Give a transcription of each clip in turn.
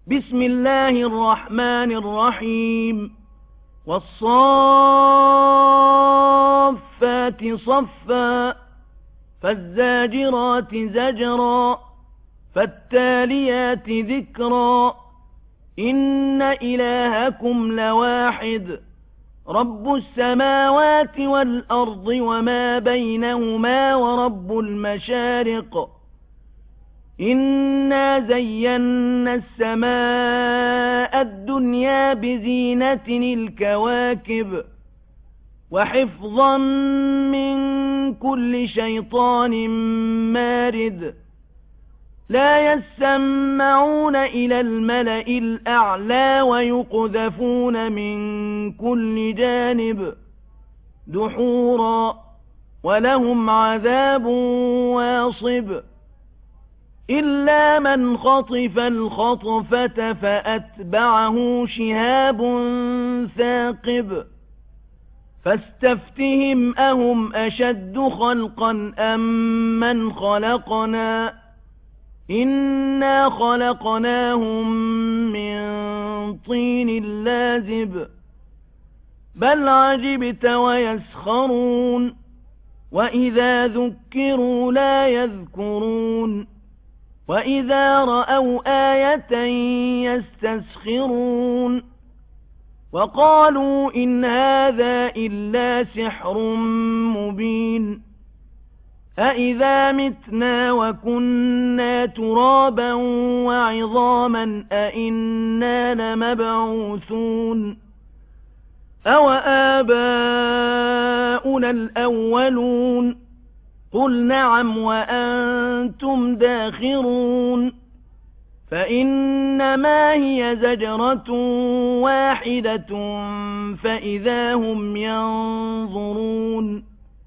بسم الله الرحمن الرحيم والصافات صفا فالزاجرات زجرا فالتاليات ذكرا إن إلهكم لواحد رب السماوات والأرض وما بينهما ورب المشارق إنا زينا السماء الدنيا بزينة الكواكب وحفظا من كل شيطان مارد لا يسمعون إلى الملأ الأعلى ويقذفون من كل جانب دحورا ولهم عذاب واصب إلا من خطف الخطفة فأتبعه شهاب ثاقب فاستفتهم أهم أشد خلقا أم من خلقنا إنا خلقناهم من طين لازب بل عجبت ويسخرون وإذا ذكروا لا يذكرون وإذا رأوا آية يستسخرون وقالوا إن هذا إلا سحر مبين أإذا متنا وكنا ترابا وعظاما أإنا لمبعوثون أو آباؤنا الأولون قل نعم وأنتم داخرون فإنما هي زجرة واحدة فإذا هم ينظرون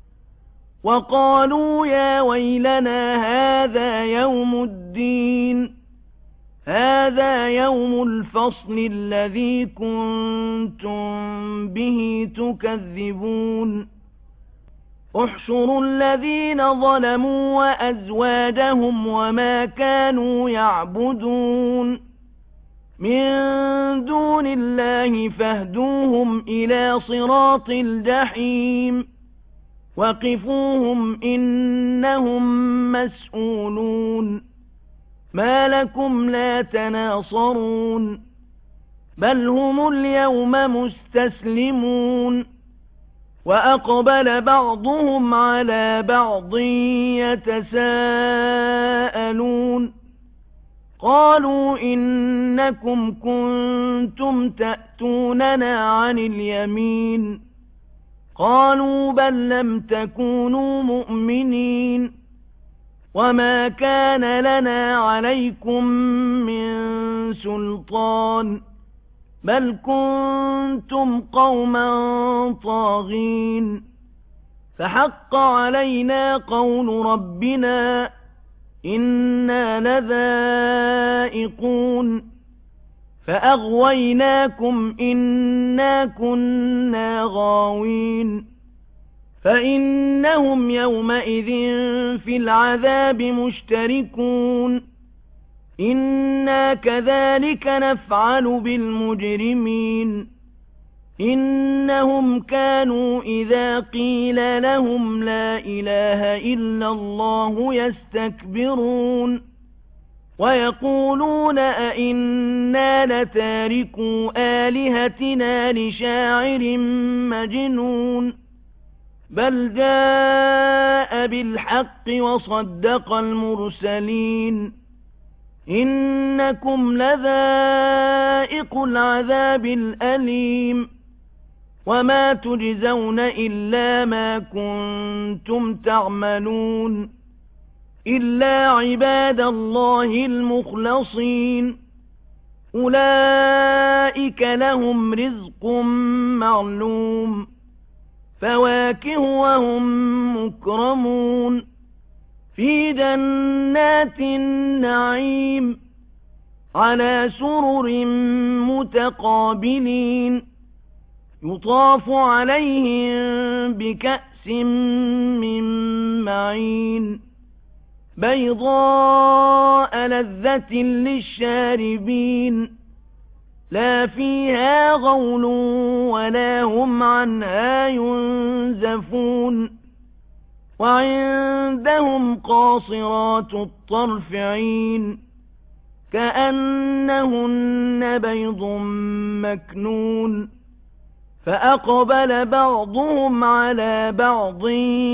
وقالوا يا ويلنا هذا يوم الدين هذا يوم الفصل الذي كنتم به تكذبون احشروا الذين ظلموا وأزواجهم وما كانوا يعبدون من دون الله فاهدوهم إلى صراط الجحيم وقفوهم إنهم مسؤولون ما لكم لا تناصرون بل هم اليوم مستسلمون وأقبل بعضهم على بعض يتساءلون قالوا إنكم كنتم تأتوننا عن اليمين قالوا بل لم تكونوا مؤمنين وما كان لنا عليكم من سلطان بل كنتم قوما طاغين فحق علينا قول ربنا إنا لذائقون فأغويناكم إنا كنا غاوين فإنهم يومئذ في العذاب مشتركون إنا كذلك نفعل بالمجرمين إنهم كانوا إذا قيل لهم لا إله إلا الله يستكبرون ويقولون أئنا لتاركو آلهتنا لشاعر مجنون بل جاء بالحق وصدق المرسلين إنكم لذائق العذاب الأليم وما تجزون إلا ما كنتم تعملون إلا عباد الله المخلصين أولئك لهم رزق معلوم فواكه وهم مكرمون في جنات النعيم على سرر متقابلين يطاف عليهم بكأس من معين بيضاء لذة للشاربين لا فيها غول ولا هم عنها ينزفون وعندهم قاصرات الطرف عين كأنهن بيض مكنون فأقبل بعضهم على بعض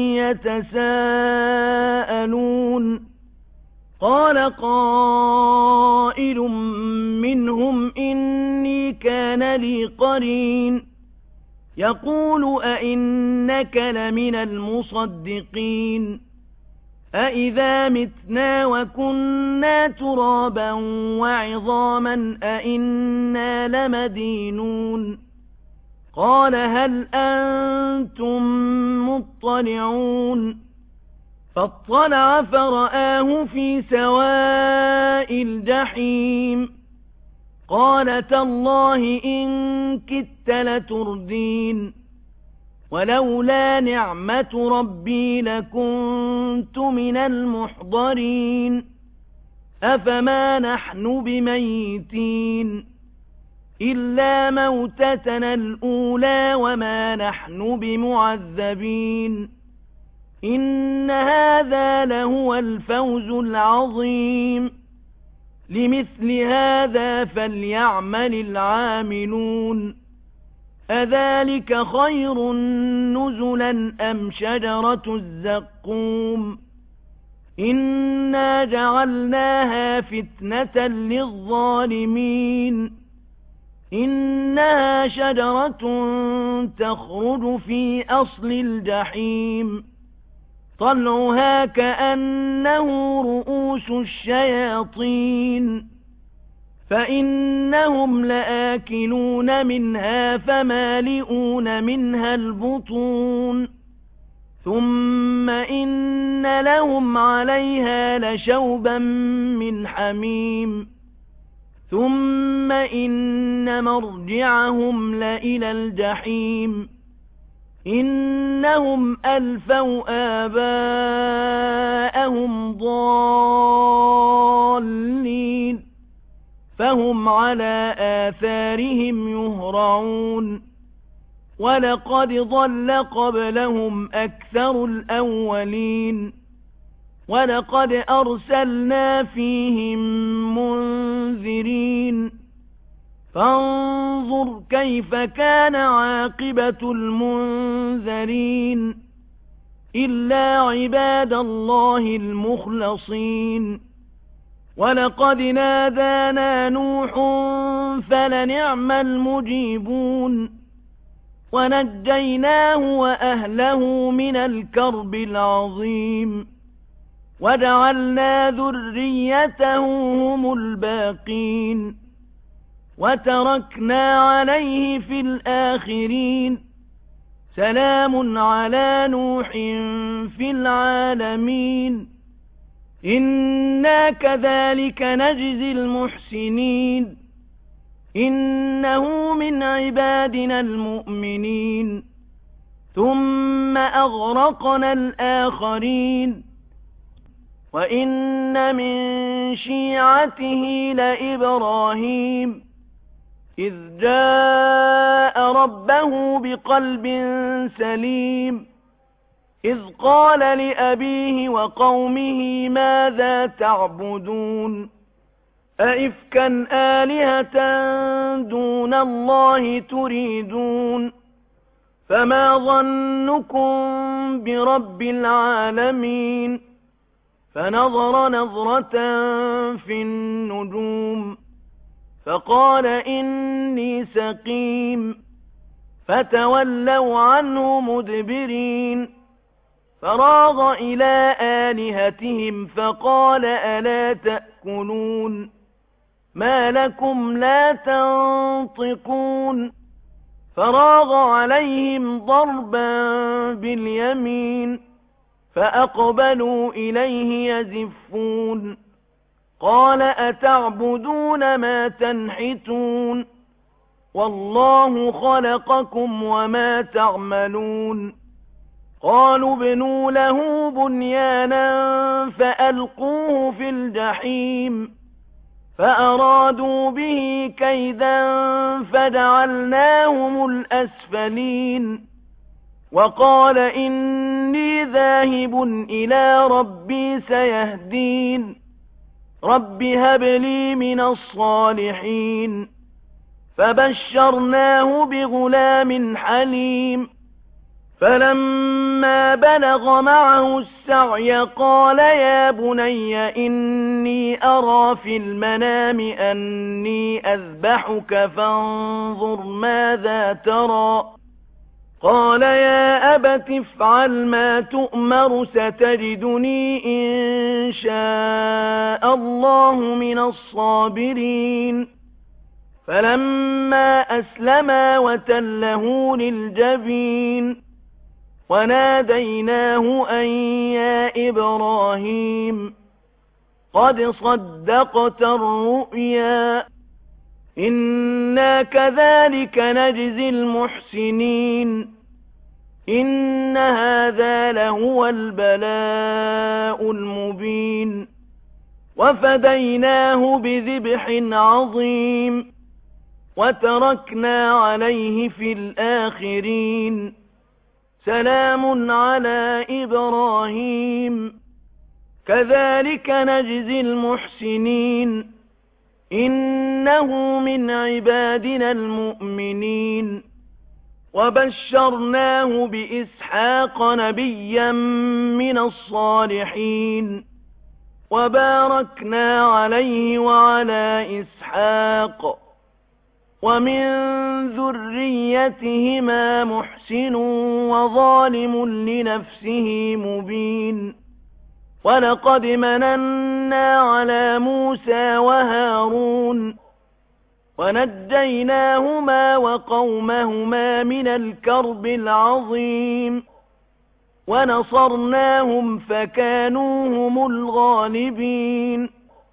يتساءلون قال قائل منهم إني كان لي قرين يقول أئنك لمن المصدقين أئذا متنا وكنا ترابا وعظاما أئنا لمدينون قال هل أنتم مطلعون فاطلع فرآه في سواء الجحيم قال تالله إن كدت لتردين ولولا نعمة ربي لكنت من المحضرين أفما نحن بميتين إلا موتتنا الأولى وما نحن بمعذبين إن هذا لهو الفوز العظيم لمثل هذا فليعمل العاملون أذلك خير نزلا أم شجرة الزقوم إنا جعلناها فتنة للظالمين إنها شجرة تخرج في أصل الجحيم طلعها كأنه رؤوس الشياطين فإنهم لآكلون منها فمالئون منها البطون ثم إن لهم عليها لشوبا من حميم ثم إن مرجعهم لإلى الجحيم إنهم ألفوا آباءهم ضالين فهم على آثارهم يهرعون ولقد ضل قبلهم أكثر الأولين ولقد أرسلنا فيهم منذرين فانظر كيف كان عاقبة المنذرين إلا عباد الله المخلصين ولقد نادانا نوح فلنعم المجيبون ونجيناه وأهله من الكرب العظيم وجعلنا ذريته هم الباقين وتركنا عليه في الآخرين سلام على نوح في العالمين إنا كذلك نجزي المحسنين إنه من عبادنا المؤمنين ثم أغرقنا الآخرين وإن من شيعته لإبراهيم إذ جاء ربه بقلب سليم إذ قال لأبيه وقومه ماذا تعبدون أئفكا آلهة دون الله تريدون فما ظنكم برب العالمين فنظر نظرة في النجوم فقال إني سقيم فتولوا عنه مدبرين فراغ إلى آلهتهم فقال ألا تأكلون ما لكم لا تنطقون فراغ عليهم ضربا باليمين فأقبلوا إليه يزفون قال أتعبدون ما تنحتون والله خلقكم وما تعملون قالوا ابنوا له بنيانا فألقوه في الجحيم فأرادوا به كيدا فجعلناهم الأسفلين وقال إني ذاهب إلى ربي سيهدين رب هب لي من الصالحين فبشرناه بغلام حليم فلما بلغ معه السعي قال يا بني إني أرى في المنام أني أذبحك فانظر ماذا ترى قال يا أبت افعل ما تؤمر ستجدني إن شاء الله من الصابرين فلما أسلما وتله للجبين وناديناه أن يا إبراهيم قد صدقت الرؤيا إنا كذلك نجزي المحسنين إن هذا لهو البلاء المبين وفديناه بذبح عظيم وتركنا عليه في الآخرين سلام على إبراهيم كذلك نجزي المحسنين إنه من عبادنا المؤمنين وبشرناه بإسحاق نبيا من الصالحين وباركنا عليه وعلى إسحاق ومن ذريتهما محسن وظالم لنفسه مبين ولقد مننا على موسى وهارون ونجيناهما وقومهما من الكرب العظيم ونصرناهم فكانوا هم الغالبين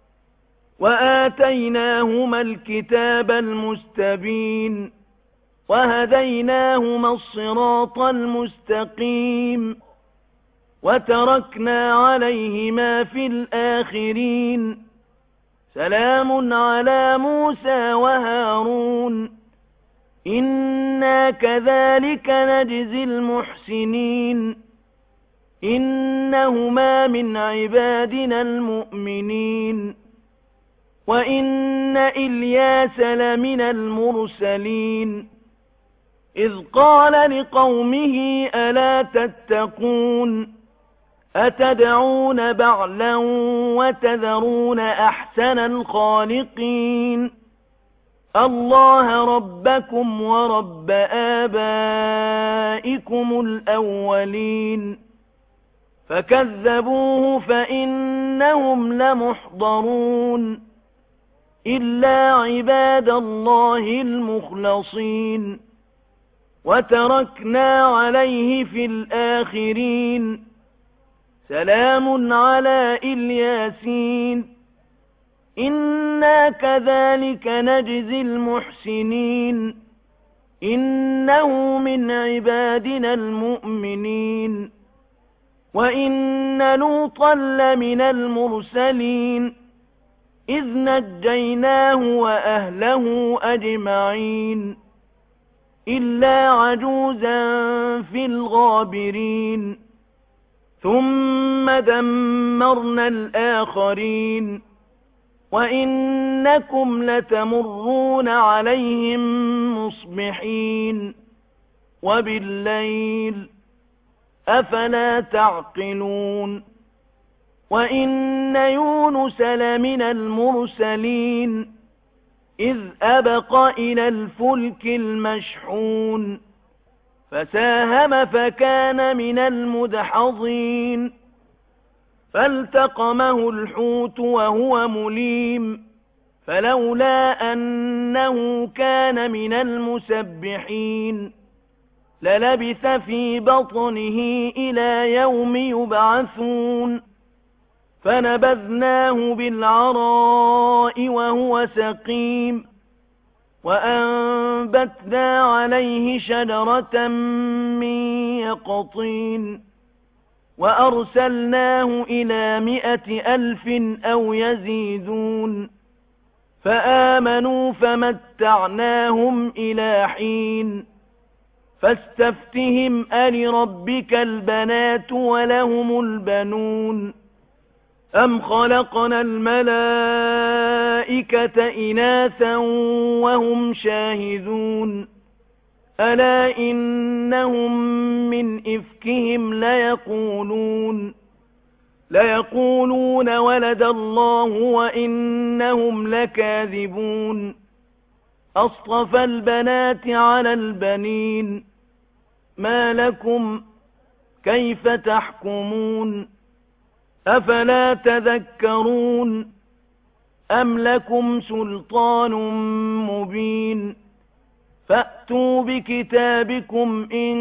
وآتيناهما الكتاب المستبين وهديناهما الصراط المستقيم وتركنا عليهما في الآخرين سلام على موسى وهارون إنا كذلك نجزي المحسنين إنهما من عبادنا المؤمنين وإن إلياس لمن المرسلين إذ قال لقومه ألا تتقون أتدعون بعلا وتذرون أحسن الخالقين الله ربكم ورب آبائكم الأولين فكذبوه فإنهم لمحضرون إلا عباد الله المخلصين وتركنا عليه في الآخرين سلام على الياسين إنا كذلك نجزي المحسنين إنه من عبادنا المؤمنين وإن لوطا لمن المرسلين إذ نجيناه وأهله أجمعين إلا عجوزا في الغابرين ثم دمرنا الآخرين وإنكم لتمرون عليهم مصبحين وبالليل أفلا تعقلون وإن يونس لمن المرسلين إذ أبق إلى الفلك المشحون فساهم فكان من المدحضين فالتقمه الحوت وهو مليم فلولا أنه كان من المسبحين للبث في بطنه إلى يوم يبعثون فنبذناه بالعراء وهو سقيم وأنبتنا عليه شجرة من يقطين وأرسلناه إلى 100,000 أو يزيدون فآمنوا فمتعناهم إلى حين فاستفتهم ألربك البنات ولهم البنون أم خلقنا الملائكة إناثا وهم شاهدون ألا إنهم من إفكهم ليقولون ولد الله وإنهم لكاذبون أصطفى البنات على البنين ما لكم كيف تحكمون أفلا تذكرون أم لكم سلطان مبين فأتوا بكتابكم إن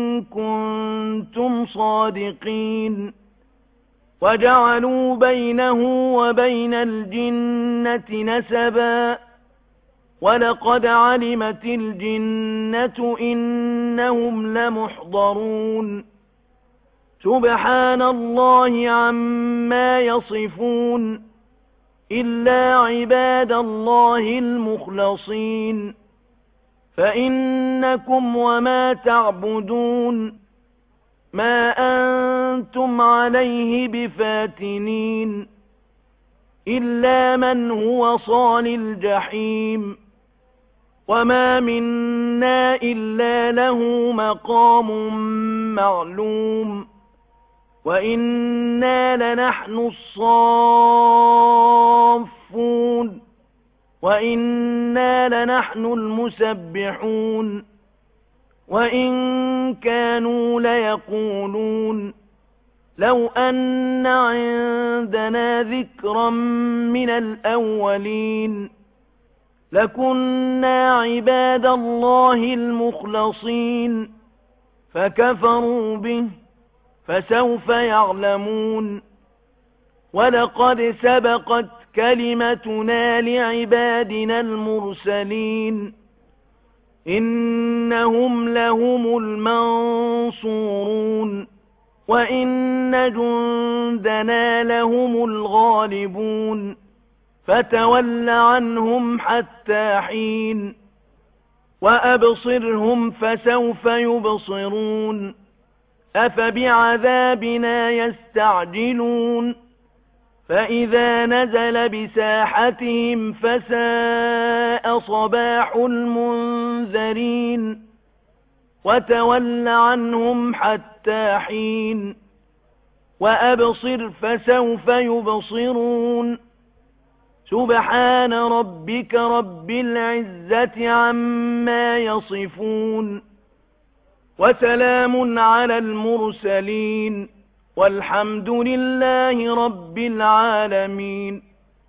كنتم صادقين وجعلوا بينه وبين الجنة نسبا ولقد علمت الجنة إنهم لمحضرون سبحان الله عما يصفون إلا عباد الله المخلصين فإنكم وما تعبدون ما أنتم عليه بفاتنين إلا من هو صال الجحيم وما منا إلا له مقام معلوم وإنا لنحن الصافون وإنا لنحن المسبحون وإن كانوا ليقولون لو أن عندنا ذكرا من الأولين لكنا عباد الله المخلصين فكفروا به فسوف يعلمون ولقد سبقت كلمتنا لعبادنا المرسلين إنهم لهم المنصورون وإن جندنا لهم الغالبون فتول عنهم حتى حين وأبصرهم فسوف يبصرون أفبعذابنا يستعجلون فإذا نزل بساحتهم فساء صباح المنذرين وتول عنهم حتى حين وأبصر فسوف يبصرون سبحان ربك رب العزة عما يصفون وسلام على المرسلين والحمد لله رب العالمين